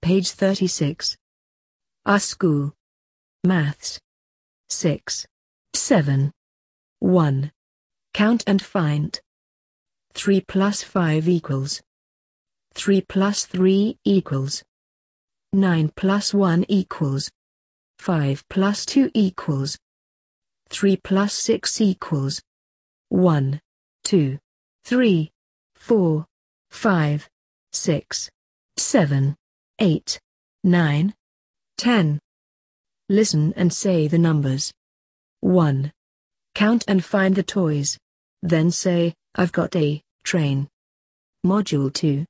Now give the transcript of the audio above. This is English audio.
Page 36. Our school. Maths. 6. 7. 1. Count and find. 3 plus 5 equals. 3 plus 3 equals. 9 plus 1 equals. 5 plus 2 equals. 3 plus 6 equals. 1, 2, 3, 4, 5, 6, 7, 8, 9, 10. Listen and say the numbers. 1. Count and find the toys. Then say, I've got a train. Module 2.